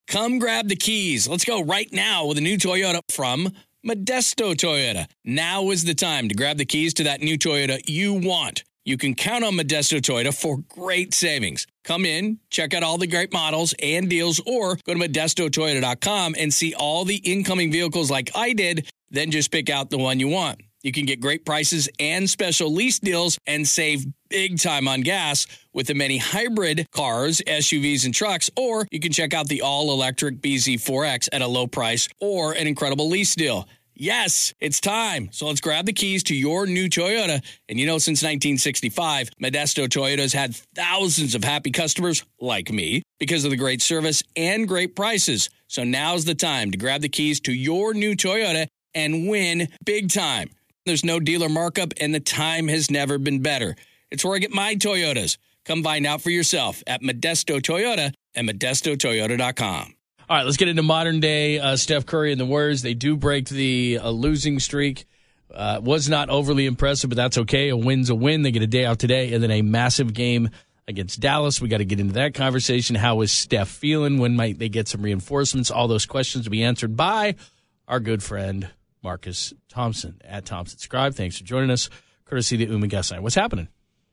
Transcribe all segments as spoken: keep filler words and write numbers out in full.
Come grab the keys. Let's go right now with a new Toyota from Modesto Toyota. Now is the time to grab the keys to that new Toyota you want. You can count on Modesto Toyota for great savings. Come in, check out all the great models and deals, or go to modesto toyota dot com and see all the incoming vehicles like I did. Then just pick out the one you want. You can get great prices and special lease deals and save big time on gas with the many hybrid cars, S U Vs, and trucks. Or you can check out the all-electric B Z four X at a low price or an incredible lease deal. Yes, it's time. So let's grab the keys to your new Toyota. And you know, since nineteen sixty-five, Modesto Toyota's had thousands of happy customers like me because of the great service and great prices. So now's the time to grab the keys to your new Toyota and win big time. There's no dealer markup, and the time has never been better. It's where I get my Toyotas. Come find out for yourself at Modesto Toyota and modesto toyota dot com. All right, let's get into modern day uh, Steph Curry and the Warriors. They do break the uh, losing streak. Uh, was not overly impressive, but that's okay. A win's a win. They get a day out today, and then a massive game against Dallas. We got to get into that conversation. How is Steph feeling? When might they get some reinforcements? All those questions will be answered by our good friend Marcus Thompson at Thompson Scribe. Thanks for joining us, courtesy of the Uma Guest Line. What's happening?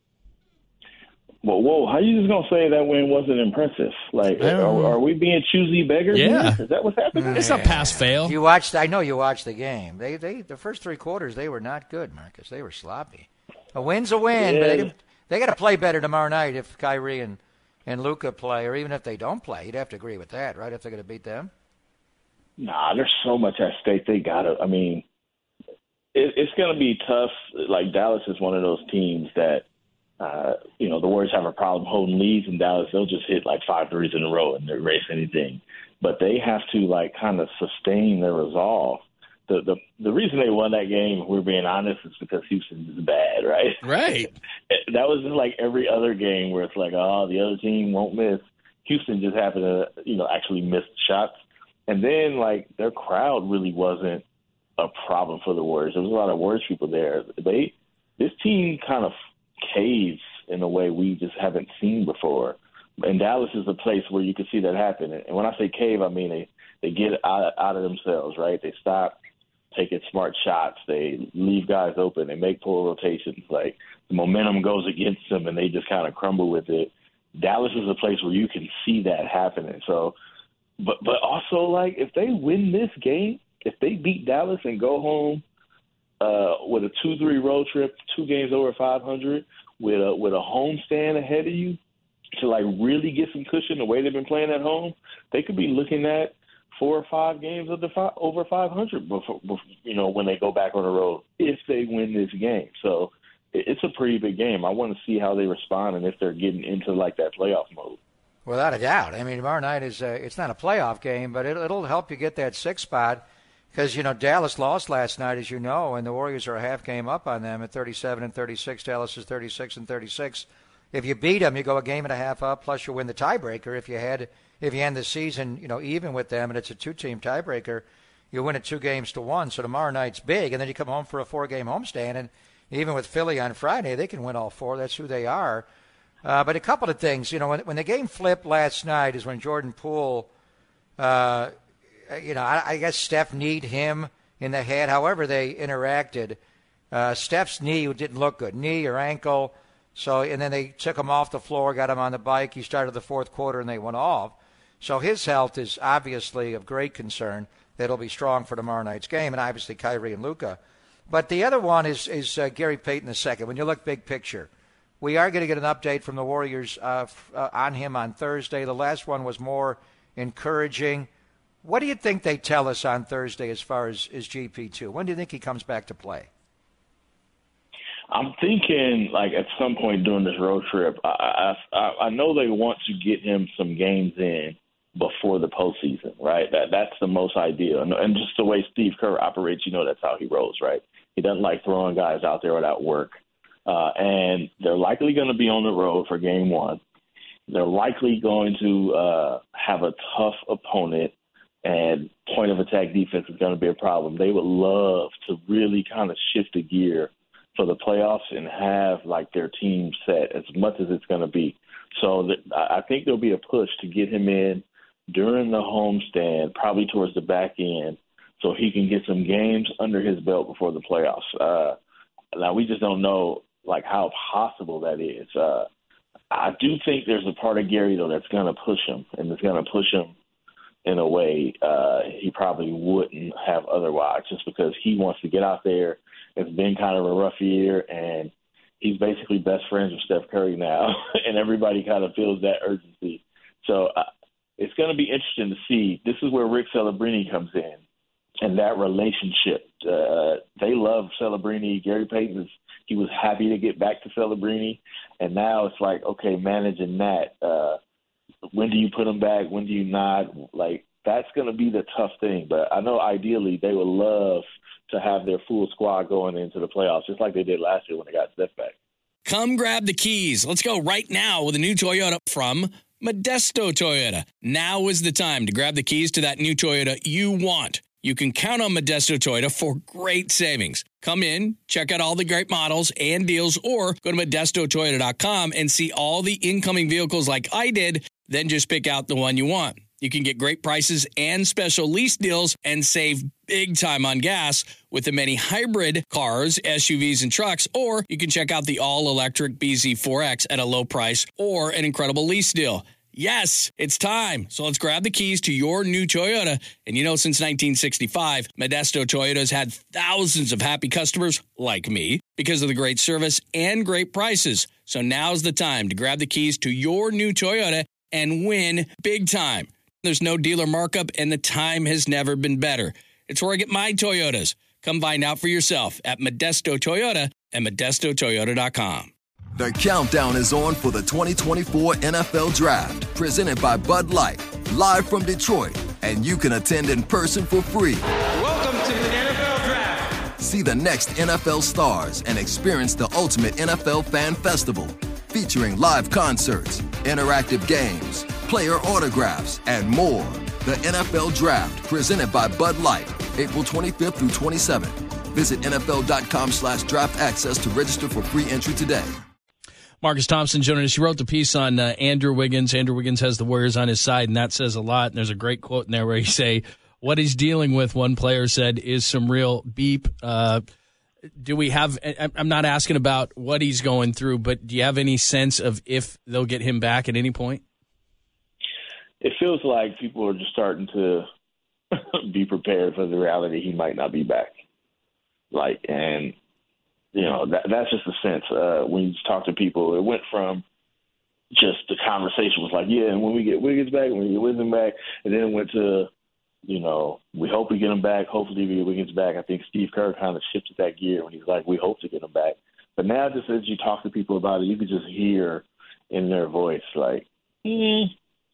Well, whoa, how you just going to say that win wasn't impressive? Like, are, are we being choosy beggars? Yeah. Here? Is that what's happening? It's not pass-fail. You watched. I know you watched the game. They, they, the first three quarters, they were not good, Marcus. They were sloppy. A win's a win, yeah. but they, they got to play better tomorrow night if Kyrie and, and Luka play, or even if they don't play. You'd have to agree with that, right, if they're going to beat them? Nah, there's so much at stake. They got to, I mean, it, it's going to be tough. Like, Dallas is one of those teams that, Uh, you know, the Warriors have a problem holding leads in Dallas. They'll just hit like five threes in a row and erase anything. But they have to like kind of sustain their resolve. The the the reason they won that game, if we're being honest, is because Houston is bad, right? Right. That was just like every other game where it's like, oh, the other team won't miss. Houston just happened to, you know, actually miss shots. And then like their crowd really wasn't a problem for the Warriors. There was a lot of Warriors people there. They this team kind of caves in a way we just haven't seen before. And Dallas is a place where you can see that happen. And when I say cave, I mean they, they get out, out of themselves, right? They stop taking smart shots. They leave guys open. They make poor rotations. Like the momentum goes against them and they just kind of crumble with it. Dallas is a place where you can see that happening. So, but, but also like if they win this game, if they beat Dallas and go home Uh, with a two three road trip, two games over five hundred, with a with a home stand ahead of you, to like really get some cushion the way they've been playing at home, they could be looking at four or five games of the five, over five hundred before, before, you know, when they go back on the road if they win this game. So it, it's a pretty big game. I want to see how they respond and if they're getting into like that playoff mode. Without a doubt. I mean, tomorrow night is uh, it's not a playoff game, but it, it'll help you get that sixth spot. Because, you know, Dallas lost last night, as you know, and the Warriors are a half game up on them at thirty-seven and thirty-six. Dallas is thirty-six and thirty-six. If you beat them, you go a game and a half up, plus you win the tiebreaker. If you had, if you end the season, you know, even with them, and it's a two-team tiebreaker, you win it two games to one. So tomorrow night's big, and then you come home for a four-game homestand, and even with Philly on Friday, they can win all four. That's who they are. Uh, but a couple of things, you know, when, when the game flipped last night is when Jordan Poole. Uh, You know, I, I guess Steph kneed him in the head. However they interacted, uh, Steph's knee didn't look good, knee or ankle. So, and then they took him off the floor, got him on the bike. He started the fourth quarter, and they went off. So his health is obviously of great concern. It'll be strong for tomorrow night's game, and obviously Kyrie and Luka. But the other one is is uh, Gary Payton the second. When you look big picture, we are going to get an update from the Warriors uh, f- uh, on him on Thursday. The last one was more encouraging. What do you think they tell us on Thursday as far as, as G P two? When do you think he comes back to play? I'm thinking, like, at some point during this road trip, I, I, I know they want to get him some games in before the postseason, right? That That's the most ideal. And, and just the way Steve Kerr operates, you know that's how he rolls, right? He doesn't like throwing guys out there without work. Uh, and they're likely going to be on the road for game one. They're likely going to uh, have a tough opponent, and point of attack defense is going to be a problem. They would love to really kind of shift the gear for the playoffs and have like their team set as much as it's going to be. So th- I think there'll be a push to get him in during the homestand, probably towards the back end, so he can get some games under his belt before the playoffs. Uh, now, we just don't know, like, how possible that is. Uh, I do think there's a part of Gary, though, that's going to push him, and it's going to push him in a way uh, he probably wouldn't have otherwise, just because he wants to get out there. It's been kind of a rough year, and he's basically best friends with Steph Curry now, and everybody kind of feels that urgency. So uh, it's going to be interesting to see. This is where Rick Celebrini comes in, and that relationship. Uh, they love Celebrini. Gary Payton, is, he was happy to get back to Celebrini, and now it's like, okay, managing that. Uh, when do you put him back? When do you not? Like, that's going to be the tough thing. But I know ideally they would love to have their full squad going into the playoffs, just like they did last year when they got Steph back. Come grab the keys. Let's go right now with a new Toyota from Modesto Toyota. Now is the time to grab the keys to that new Toyota you want. You can count on Modesto Toyota for great savings. Come in, check out all the great models and deals, or go to modesto toyota dot com and see all the incoming vehicles like I did, then just pick out the one you want. You can get great prices and special lease deals and save big time on gas with the many hybrid cars, S U Vs, and trucks, or you can check out the all-electric B Z four X at a low price or an incredible lease deal. Yes, it's time. So let's grab the keys to your new Toyota. And you know, since nineteen sixty-five, Modesto Toyota has had thousands of happy customers like me because of the great service and great prices. So now's the time to grab the keys to your new Toyota and win big time. There's no dealer markup, and the time has never been better. It's where I get my Toyotas. Come find out for yourself at Modesto Toyota and modesto toyota dot com. The countdown is on for the twenty twenty-four N F L Draft, presented by Bud Light, live from Detroit, and you can attend in person for free. Welcome to the N F L Draft. See the next N F L stars and experience the ultimate N F L fan festival, featuring live concerts, interactive games, player autographs, and more. The N F L Draft, presented by Bud Light, April twenty-fifth through twenty-seventh. Visit N F L dot com slash draft access to register for free entry today. Marcus Thompson joining us. He wrote the piece on uh, Andrew Wiggins. Andrew Wiggins has the Warriors on his side, and that says a lot. And there's a great quote in there where he say, what he's dealing with, one player said, is some real beep. Uh, do we have – I'm not asking about what he's going through, but do you have any sense of if they'll get him back at any point? It feels like people are just starting to be prepared for the reality he might not be back. Like, and – You know, that, that's just the sense. Uh, when you talk to people, it went from just the conversation was like, yeah, and when we get Wiggins back, when we get Wiggins back, and then it went to, you know, we hope we get him back. Hopefully we get Wiggins back. I think Steve Kerr kind of shifted that gear when he's like, we hope to get him back. But now just as you talk to people about it, you can just hear in their voice like, mm.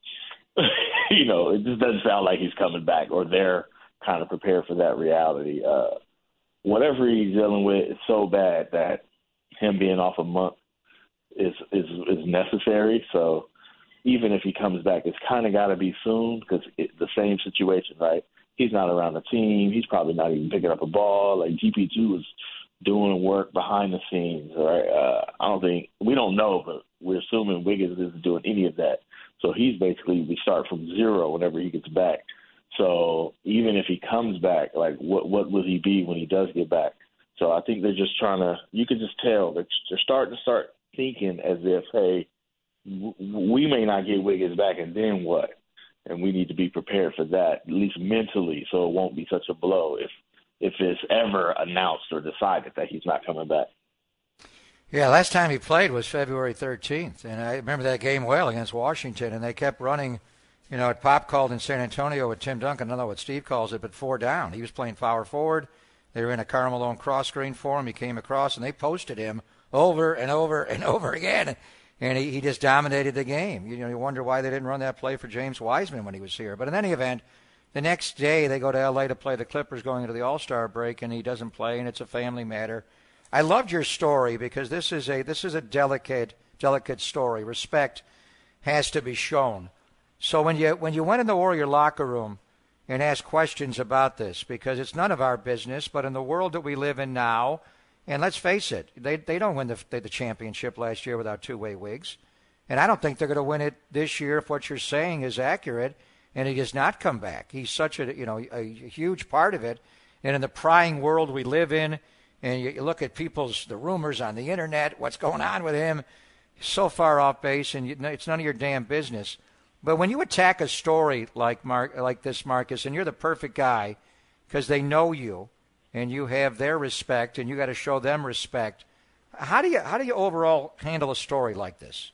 you know, it just doesn't sound like he's coming back, or they're kind of prepared for that reality. Uh, Whatever he's dealing with is so bad that him being off a month is is is necessary. So even if he comes back, it's kind of got to be soon, because it's the same situation, right? He's not around the team. He's probably not even picking up a ball. Like G P two is doing work behind the scenes, right? Uh, I don't think we don't know, but we're assuming Wiggins isn't doing any of that. So he's basically we start from zero whenever he gets back. So even if he comes back, like what what will he be when he does get back? So I think they're just trying to. You can just tell that they're starting to start thinking as if, hey, w- we may not get Wiggins back, and then what? And we need to be prepared for that, at least mentally, so it won't be such a blow if if it's ever announced or decided that he's not coming back. Yeah, last time he played was February thirteenth, and I remember that game well against Washington, and they kept running. You know, at Pop called in San Antonio with Tim Duncan, I don't know what Steve calls it, but four down. He was playing power forward. They were in a Karl Malone cross screen for him. He came across, and they posted him over and over and over again. And he, he just dominated the game. You know, you wonder why they didn't run that play for James Wiseman when he was here. But in any event, the next day they go to L A to play the Clippers going into the All-Star break, and he doesn't play, and it's a family matter. I loved your story because this is a this is a delicate, delicate story. Respect has to be shown. So when you when you went in the Warrior locker room and asked questions about this, because it's none of our business, but in the world that we live in now, and let's face it, they they don't win the the championship last year without two-way Wiggs, and I don't think they're going to win it this year if what you're saying is accurate. and he has not come back. He's such a you know a huge part of it, and in the prying world we live in, and you look at people's the rumors on the internet, what's going on with him, he's so far off base, and you, it's none of your damn business. But when you attack a story like Mark like this, Marcus, and you're the perfect guy because they know you, and you have their respect, and you got to show them respect. How do you how do you overall handle a story like this?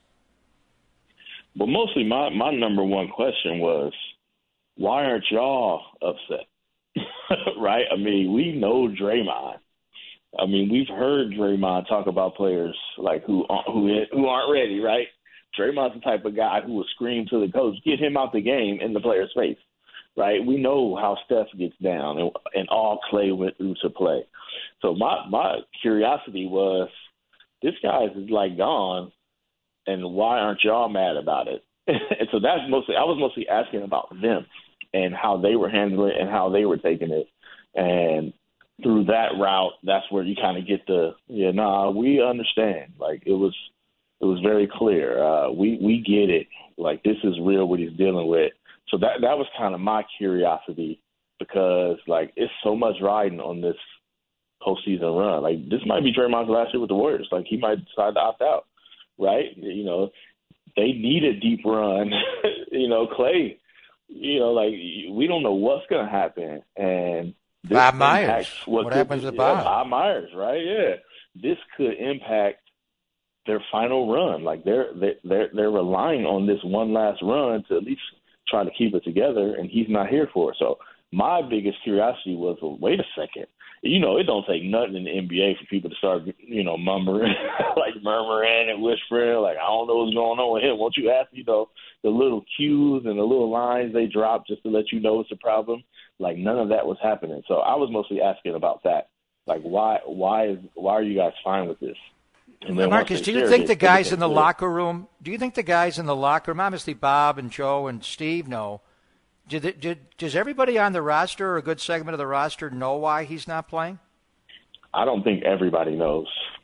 But mostly my, my number one question was, why aren't y'all upset? Right? I mean, we know Draymond. I mean, we've heard Draymond talk about players like who who who aren't ready, right? Draymond's the type of guy who will scream to the coach, get him out the game in the player's face, right? We know how Steph gets down and, and all Clay went through to play. So my, my curiosity was, this guy's is like gone, and why aren't y'all mad about it? And so that's mostly, I was mostly asking about them and how they were handling it and how they were taking it. And through that route, that's where you kind of get the, yeah, nah, we understand. Like, it was, it was very clear. Uh, we, we get it. Like, this is real what he's dealing with. So that, that was kind of my curiosity, because, like, it's so much riding on this postseason run. Like, this might be Draymond's last year with the Warriors. Like, he might decide to opt out, right? You know, they need a deep run. You know, Clay, you know, like, we don't know what's going to happen. And this Bob Myers. What, what could, happens to yeah, Bob? Bob Myers, right? Yeah. This could impact their final run. Like, they're, they're, they're relying on this one last run to at least try to keep it together, and he's not here for it. So my biggest curiosity was, well, wait a second. You know, it don't take nothing in the N B A for people to start, you know, murmuring, like murmuring and whispering, like, I don't know what's going on with him. Won't you ask, you know, the little cues and the little lines they drop just to let you know it's a problem? Like, none of that was happening. So I was mostly asking about that. Like, why, why is, why are you guys fine with this? And then Marcus, do you think the guys in the locker room, do you think the guys in the locker room, obviously Bob and Joe and Steve know, Did, it, did does everybody on the roster, or a good segment of the roster, know why he's not playing? I don't think everybody knows.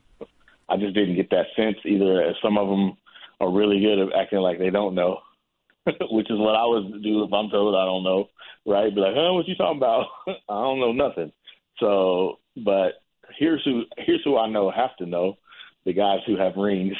I just didn't get that sense either. Some of them are really good at acting like they don't know, which is what I would do if I'm told I don't know, right? Be like, huh, what you talking about? I don't know nothing. So, but here's who here's who I know have to know, the guys who have rings,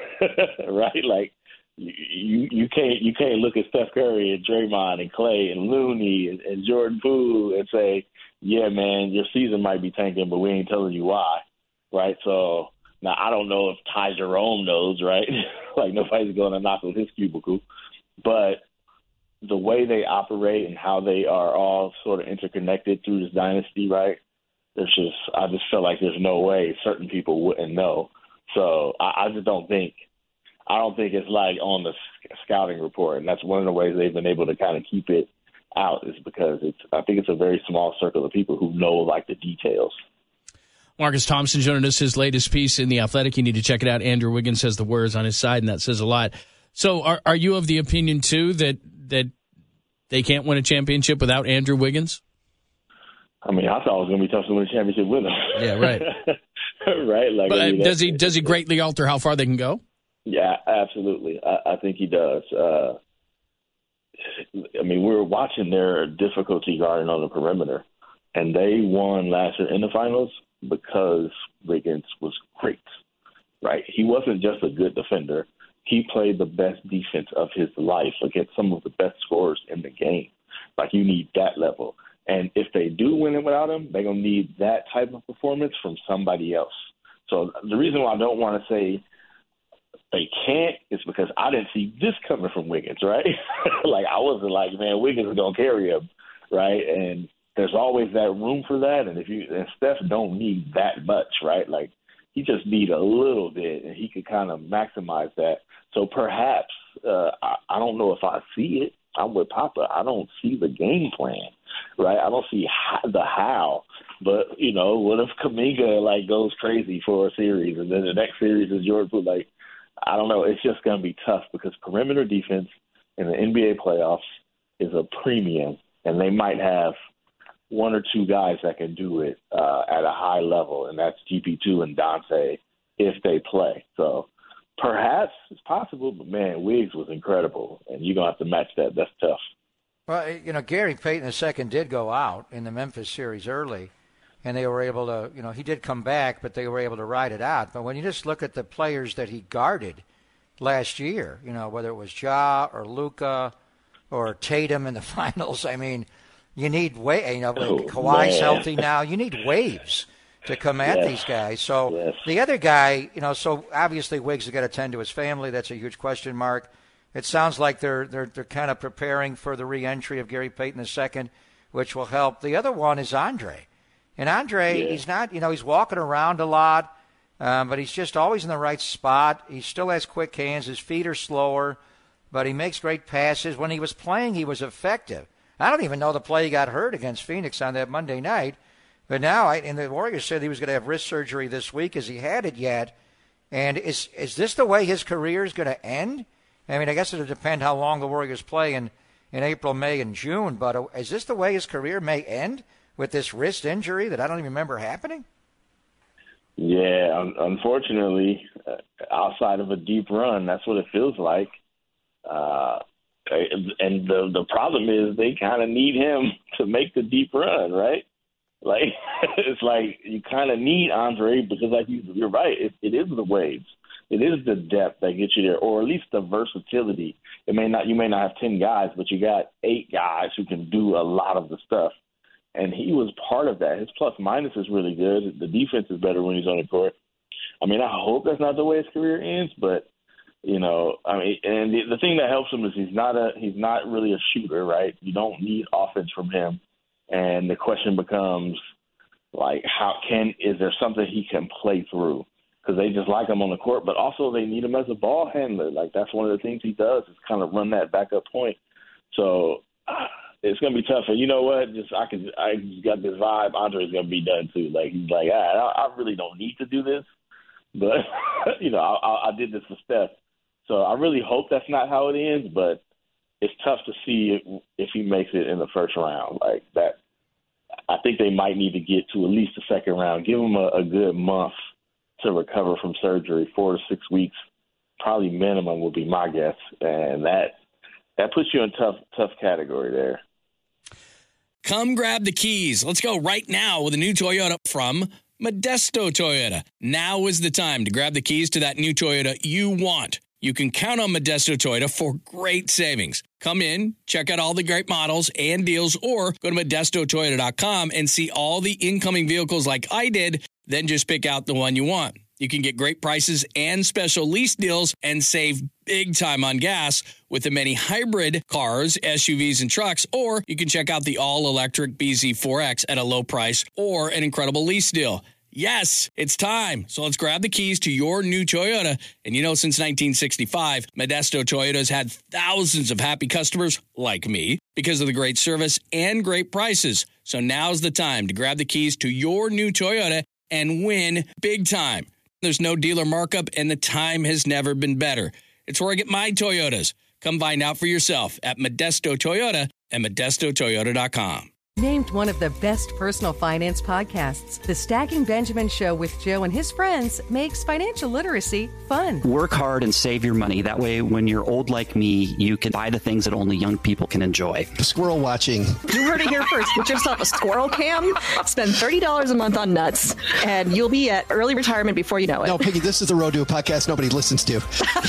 right? Like, You you can't you can't look at Steph Curry and Draymond and Clay and Looney and, and Jordan Poole and say, yeah, man, your season might be tanking, but we ain't telling you why, right? So now I don't know if Ty Jerome knows, right? Like, nobody's going to knock on his cubicle, but the way they operate and how they are all sort of interconnected through this dynasty, right? There's just I just feel like there's no way certain people wouldn't know. So I, I just don't think. I don't think it's like on the scouting report, and that's one of the ways they've been able to kind of keep it out, is because it's. I think it's a very small circle of people who know like the details. Marcus Thompson joining us, his latest piece in The Athletic. You need to check it out. Andrew Wiggins has the words on his side, and that says a lot. So, are are you of the opinion too that that they can't win a championship without Andrew Wiggins? I mean, I thought it was going to be tough to win a championship with him. Yeah, right. Right. Like, but I mean, does he does he greatly alter how far they can go? Yeah, absolutely. I, I think he does. Uh, I mean, we were watching their difficulty guarding on the perimeter, and they won last year in the finals because Wiggins was great, right? He wasn't just a good defender. He played the best defense of his life against some of the best scorers in the game. Like, you need that level. And if they do win it without him, they're going to need that type of performance from somebody else. So the reason why I don't want to say they can't is because I didn't see this coming from Wiggins, right? Like, I wasn't like, man, Wiggins is going to carry him, right? And there's always that room for that. And if you and Steph don't need that much, right? Like, he just need a little bit, and he could kind of maximize that. So perhaps, uh, I, I don't know if I see it. I'm with Papa. I don't see the game plan, right? I don't see how, the how. But, you know, what if Kuminga, like, goes crazy for a series, and then the next series is Jordan Poole, like, I don't know. It's just going to be tough because perimeter defense in the N B A playoffs is a premium, and they might have one or two guys that can do it uh, at a high level, and that's G P two and Dante if they play. So perhaps it's possible, but, man, Wiggs was incredible, and you're going to have to match that. That's tough. Well, you know, Gary Payton the second did go out in the Memphis series early, and they were able to, you know, he did come back, but they were able to ride it out. But when you just look at the players that he guarded last year, you know, whether it was Ja or Luka or Tatum in the finals, I mean, you need wa- you know, Oh, Kawhi's man. healthy now. You need waves to come at Yes. these guys. So Yes. the other guy, you know, so obviously Wiggs has got to tend to his family. That's a huge question mark. It sounds like they're they're they're kind of preparing for the re-entry of Gary Payton the second, which will help. The other one is Andre, and Andre, Yeah. he's not, you know, he's walking around a lot, um, but he's just always in the right spot. He still has quick hands. His feet are slower, but he makes great passes. When he was playing, he was effective. I don't even know the play he got hurt against Phoenix on that Monday night, but now, I, and the Warriors said he was going to have wrist surgery this week. Has he had it yet? And is is this the way his career is going to end? I mean, I guess it'll depend how long the Warriors play in, in April, May, and June. But uh, is this the way his career may end with this wrist injury that I don't even remember happening? Yeah, un- unfortunately, uh, outside of a deep run, that's what it feels like. Uh, and the the problem is they kind of need him to make the deep run, right? Like it's like you kind of need Andre because, like you, you're right, it, it is the waves. It is the depth that gets you there, or at least the versatility. It may not, you may not have ten guys, but you got eight guys who can do a lot of the stuff. And he was part of that. His plus minus is really good. The defense is better when he's on the court. I mean, I hope that's not the way his career ends, but you know, I mean, and the, the thing that helps him is he's not a, he's not really a shooter, right? You don't need offense from him. And the question becomes, like, how can, is there something he can play through? Because they just like him on the court, but also they need him as a ball handler. Like, that's one of the things he does is kind of run that backup point. So uh, it's going to be tough. And you know what? Just I can, I just got this vibe. Andre's going to be done too. Like, he's like, I, I really don't need to do this, but you know, I, I did this for Steph. So I really hope that's not how it ends, but it's tough to see if, if he makes it in the first round. Like that, I think they might need to get to at least the second round. Give him a, a good month to recover from surgery, four to six weeks, probably minimum would be my guess, and that that puts you in tough tough category there. Come grab the keys. Let's go right now with a new Toyota from Modesto Toyota. Now is the time to grab the keys to that new Toyota you want. You can count on Modesto Toyota for great savings. Come in, check out all the great models and deals, or go to modesto toyota dot com and see all the incoming vehicles like I did, then just pick out the one you want. You can get great prices and special lease deals and save big time on gas with the many hybrid cars, S U Vs, and trucks, or you can check out the all-electric B Z four X at a low price or an incredible lease deal. Yes, it's time. So let's grab the keys to your new Toyota. And you know, since nineteen sixty-five, Modesto Toyota's had thousands of happy customers like me because of the great service and great prices. So now's the time to grab the keys to your new Toyota and win big time. There's no dealer markup, and the time has never been better. It's where I get my Toyotas. Come find out for yourself at Modesto Toyota and modesto toyota dot com. Named one of the best personal finance podcasts, The Stacking Benjamin Show with Joe and his friends makes financial literacy fun. Work hard and save your money. That way, when you're old like me, you can buy the things that only young people can enjoy. Squirrel watching. You heard it here first. Get yourself a squirrel cam, spend thirty dollars a month on nuts, and you'll be at early retirement before you know it. No, Piggy, this is the Road to a podcast nobody listens to.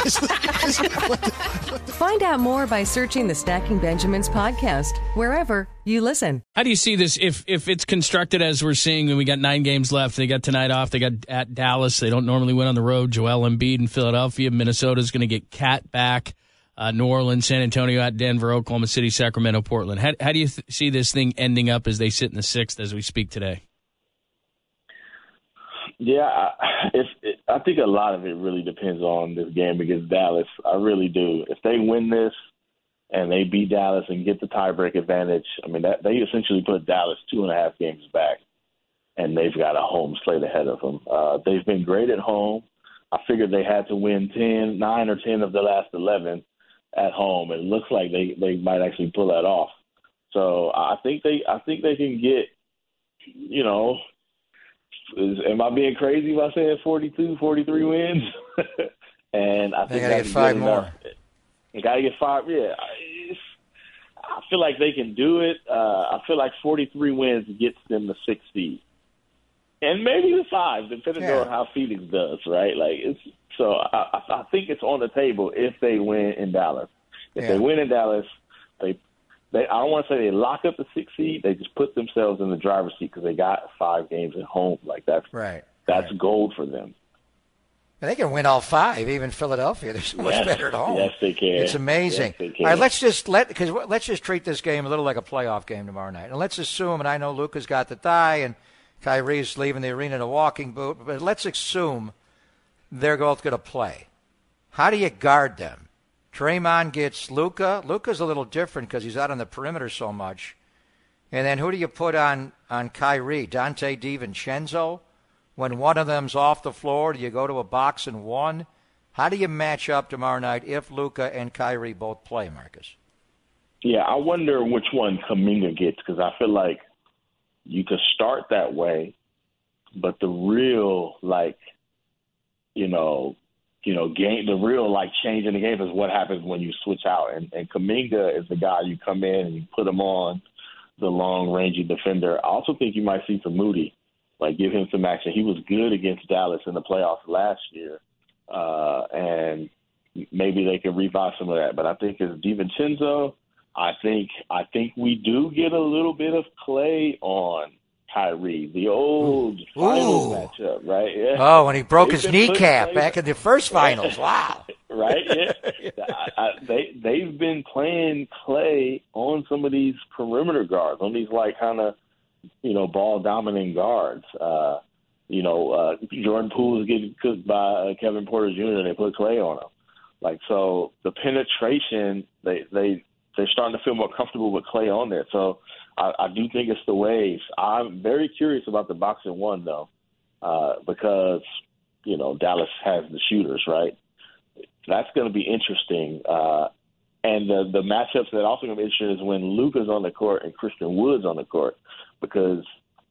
Find out more by searching the Stacking Benjamins podcast, wherever you listen. How do you see this if if it's constructed as we're seeing? And we got nine games left. They got tonight off. They got at Dallas. They don't normally win on the road. Joel Embiid in Philadelphia. Minnesota's going to get Cat back. Uh, New Orleans, San Antonio at Denver, Oklahoma City, Sacramento, Portland. How, how do you th- see this thing ending up as they sit in the sixth as we speak today? Yeah, I, it's, it, I think a lot of it really depends on this game against Dallas. I really do. If they win this and they beat Dallas and get the tiebreak advantage, I mean, that, they essentially put Dallas two and a half games back, and they've got a home slate ahead of them. Uh, they've been great at home. I figured they had to win ten, nine or ten of the last eleven at home. It looks like they, they might actually pull that off. So I think they I think they can get, you know, is, am I being crazy by saying forty-two, forty-three wins? And I think they got to get five more. You got to get five. Yeah, it's, I feel like they can do it. Uh, I feel like forty-three wins gets them the sixth seed, and maybe the five, depending Yeah. on how Phoenix does. Right? Like it's so. I, I think it's on the table if they win in Dallas. If Yeah. they win in Dallas, they they. I don't want to say they lock up the sixth seed. They just put themselves in the driver's seat because they got five games at home. Like that's Right. that's right. gold for them. And they can win all five, even Philadelphia. They're so much Yes. better at home. Yes, they can. It's amazing. Yes, they can. All right, let's just let because let's just treat this game a little like a playoff game tomorrow night. And let's assume, and I know Luka's got the thigh, and Kyrie's leaving the arena in a walking boot, but let's assume they're both going to play. How do you guard them? Draymond gets Luka. Luka's a little different because he's out on the perimeter so much. And then who do you put on on Kyrie? Dante DiVincenzo? When one of them's off the floor, do you go to a box and one? How do you match up tomorrow night if Luka and Kyrie both play, Marcus? Yeah, I wonder which one Kuminga gets because I feel like you could start that way, but the real like, you know, you know, game the real like change in the game is what happens when you switch out. And, and Kuminga is the guy you come in and you put him on the long rangy defender. I also think you might see some Moody. Like, give him some action. He was good against Dallas in the playoffs last year, uh, and maybe they can revive some of that. But I think it's DiVincenzo. I think I think we do get a little bit of Clay on Kyrie, the old Ooh. finals matchup, right? Yeah. Oh, when he broke They've his been putting kneecap Clay- back in the first finals. Wow. right? Yeah. I, I, they they've been playing Clay on some of these perimeter guards, on these like kind of, you know, ball dominant guards. Uh, you know, uh, Jordan Poole is getting cooked by uh, Kevin Porter Junior and they put Clay on him. Like, so the penetration, they they they're starting to feel more comfortable with Clay on there. So I, I do think it's the waves. I'm very curious about the box and one though, uh, because you know Dallas has the shooters, right? That's going to be interesting. Uh, and the the matchups that also going to be interesting is when Luka's on the court and Christian Wood's on the court. Because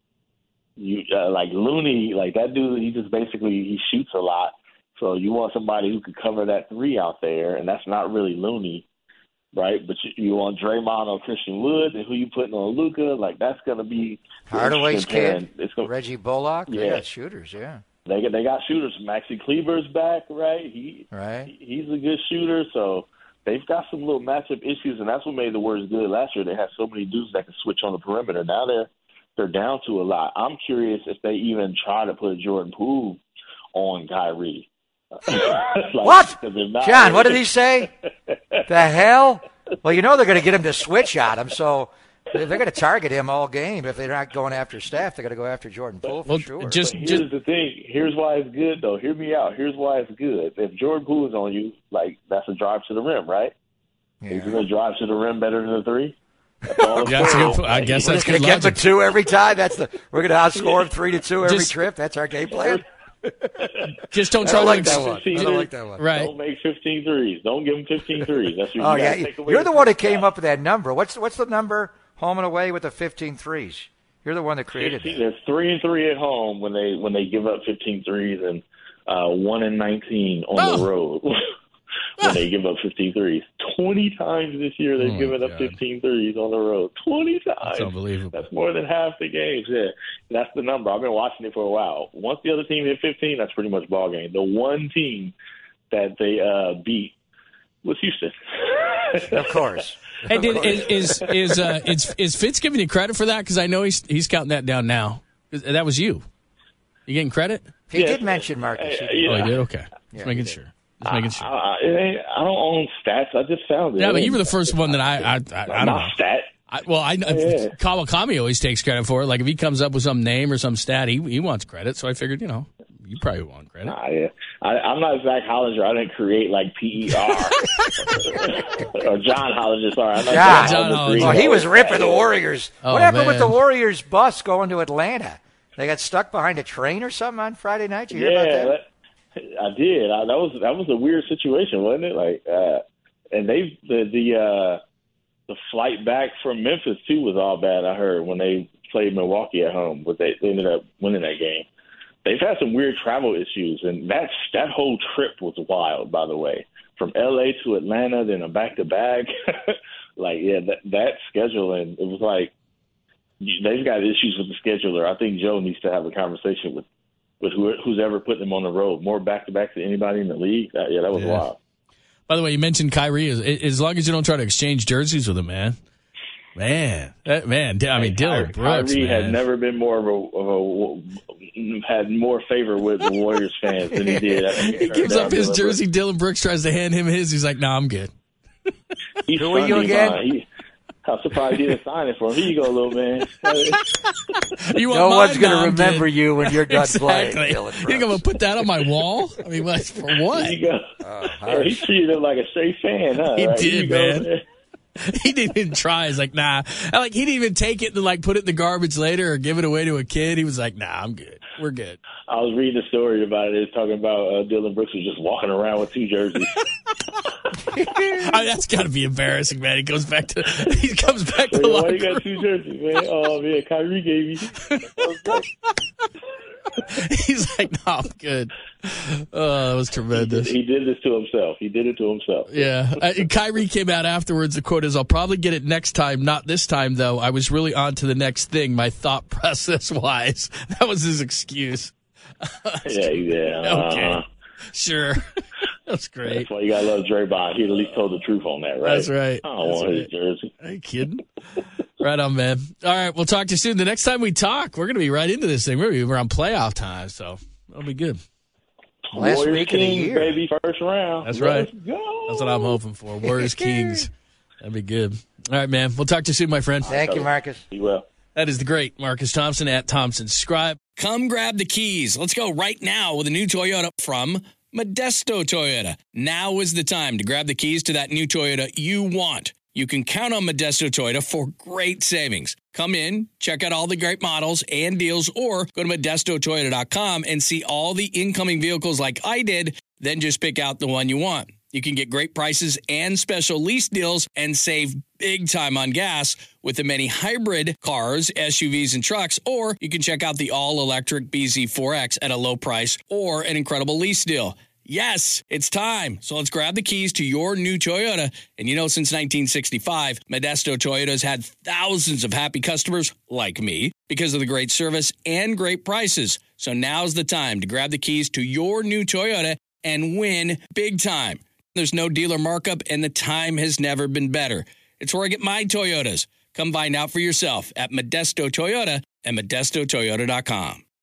you uh, like Looney, like that dude, he just basically he shoots a lot. So you want somebody who can cover that three out there, and that's not really Looney, right? But you, you want Draymond or Christian Wood, and who you putting on Luka? Like that's going to be Hardaway's kid, it's gonna, Reggie Bullock. They Yeah. got shooters, yeah. They got they got shooters. Maxi Kleber's back, right? He Right. he, he's a good shooter, so. They've got some little matchup issues, and that's what made the Warriors good last year. They had so many dudes that can switch on the perimeter. Now they're they're down to a lot. I'm curious if they even try to put Jordan Poole on Kyrie. like, What? not, John, what did he say? The hell? Well, you know they're going to get him to switch on him, so they're going to target him all game. If they're not going after Steph, they're going to go after Jordan Poole for Well, sure. just- But here's the thing. Here's why it's good, though. Hear me out. Here's why it's good. If Jordan Poole is on you, like, that's a drive to the rim, right? Yeah. Is he going to drive to the rim better than the three? That's all it's Yeah, that's a for. good, I guess We're that's just going good to get him logic. to two every time. That's the we're going to outscore him three to two every Just- trip. That's our game plan. Just don't I try don't to like ex- that one. I don't like that one. Right. Don't make fifteen threes. Don't give him fifteen threes. That's what Oh you yeah, gotta take away you're the from one that that. came up with that number. What's what's the number home and away with the fifteen threes? You're the one that created fifteen, that. There's three and three at home when they when they give up fifteen threes, and uh, one and nineteen on Oh. the road when they give up fifteen threes. Twenty times this year they've Oh, my given up God. fifteen threes on the road. Twenty times. That's unbelievable. That's more than half the games. Yeah, that's the number. I've been watching it for a while. Once the other team hit fifteen, that's pretty much ball game. The one team that they uh, beat was Houston. Of course. Hey, did, is is is, uh, is is Fitz giving you credit for that? Because I know he's he's counting that down now. That was you. You getting credit? He Yeah. did mention Marcus. He did. Yeah. Oh, he did. Okay, just Yeah, making he did. sure. Just making sure. I, I, it ain't, I don't own stats. I just found it. Yeah, but you were the first one that I I, I, I don't know. Not stat. I, well, I Yeah. Kawakami always takes credit for it. Like if he comes up with some name or some stat, he he wants credit. So I figured, you know, you probably want credit. Nah, yeah. I, I'm not Zach Hollinger. I didn't create like P E R or John Hollinger. Sorry, I'm not John. John Hollinger. Hollinger. Oh, he was ripping the Warriors. Oh, what happened with man. the Warriors bus going to Atlanta? They got stuck behind a train or something on Friday night. Did you hear Yeah, about that? that, I did. I, that was that was a weird situation, wasn't it? Like, uh, and they the the uh, the flight back from Memphis too was all bad. I heard when they played Milwaukee at home, but they, they ended up winning that game. They've had some weird travel issues, and that's that whole trip was wild. By the way, from L A to Atlanta, then a back to back. like yeah, that that scheduling, it was like they've got issues with the scheduler. I think Joe needs to have a conversation with with who, who's ever putting them on the road. More back to back than anybody in the league. That, yeah, that was yeah. wild. By the way, you mentioned Kyrie. As, as long as you don't try to exchange jerseys with him, man. Man, that, man, I mean, Dillon Brooks, Kyrie man. had never been more of a, of a had more favor with the Warriors fans than he did. He gives up his jersey. Brooks. Dillon Brooks tries to hand him his. He's like, "No, nah, I'm good." He's Who are you again? He, I'm surprised he didn't sign it for him. Here you go, little man. You no one's going to nah, remember dude. you when you're done exactly. playing. Dillon Brooks. You're going to put that on my wall? I mean, what, for what? Here you go. Oh, yeah, he treated him like a straight fan, huh? He right? did, man. Go, he didn't even try. He's like, nah. Like, he didn't even take it and, like, put it in the garbage later or give it away to a kid. He was like, nah, I'm good. We're good. I was reading a story about it. It's talking about uh, Dillon Brooks was just walking around with two jerseys. I mean, that's got to be embarrassing, man. He goes back to he comes back to Wait, life. Why you got two jerseys, man? Oh man, Kyrie gave me. He's like, no, I'm good. Oh, that was tremendous. He did, he did this to himself. He did it to himself. Yeah. Uh, Kyrie came out afterwards. The quote is, "I'll probably get it next time. Not this time, though. I was really on to the next thing, my thought process wise." That was his excuse. yeah, yeah. Uh-huh. Okay. Sure. That's great. That's why you got to love Draymond. He at least told the truth on that, right? That's right. I don't That's want right. his jersey. Are you kidding? Right on, man. All right, we'll talk to you soon. The next time we talk, we're going to be right into this thing. We're going to be around playoff time, so that'll be good. Last Warriors week of the Kings, year. baby, first round. That's Let's right. go. That's what I'm hoping for. Warriors Kings. That'd be good. All right, man. We'll talk to you soon, my friend. Thank you, Marcus. Be well. That is the great Marcus Thompson at Thompson Scribe. Come grab the keys. Let's go right now with a new Toyota from Modesto Toyota. Now is the time to grab the keys to that new Toyota you want. You can count on Modesto Toyota for great savings. Come in, check out all the great models and deals, or go to modesto toyota dot com and see all the incoming vehicles like I did. Then just pick out the one you want. You can get great prices and special lease deals and save big time on gas with the many hybrid cars, S U Vs, and trucks, or you can check out the all-electric B Z four X at a low price or an incredible lease deal. Yes, it's time. So let's grab the keys to your new Toyota. And you know, since nineteen sixty-five, Modesto Toyota has had thousands of happy customers like me because of the great service and great prices. So now's the time to grab the keys to your new Toyota and win big time. There's no dealer markup, and the time has never been better. It's where I get my Toyotas. Come find out for yourself at Modesto Toyota and modesto toyota dot com.